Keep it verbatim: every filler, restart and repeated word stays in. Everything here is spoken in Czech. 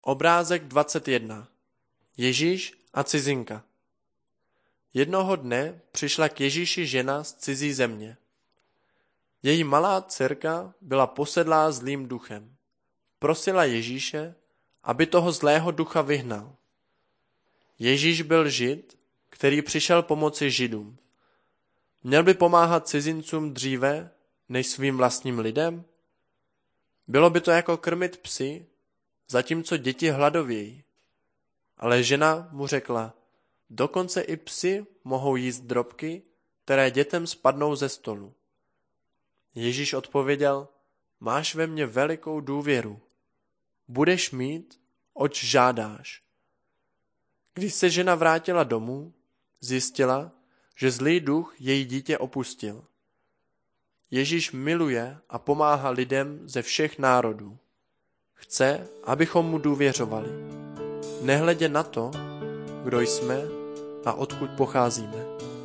Obrázek dvacet jedna. Ježíš a cizinka. Jednoho dne přišla k Ježíši žena z cizí země. Její malá dcerka byla posedlá zlým duchem. Prosila Ježíše, aby toho zlého ducha vyhnal. Ježíš byl Žid, který přišel pomoci Židům. Měl by pomáhat cizincům dříve než svým vlastním lidem? Bylo by to jako krmit psy, zatímco děti hladovějí. Ale žena mu řekla, dokonce i psi mohou jíst drobky, které dětem spadnou ze stolu. Ježíš odpověděl, máš ve mně velikou důvěru. Budeš mít, oč žádáš. Když se žena vrátila domů, zjistila, že zlý duch její dítě opustil. Ježíš miluje a pomáhá lidem ze všech národů. Chce, abychom mu důvěřovali. Nehledě na to, kdo jsme a odkud pocházíme.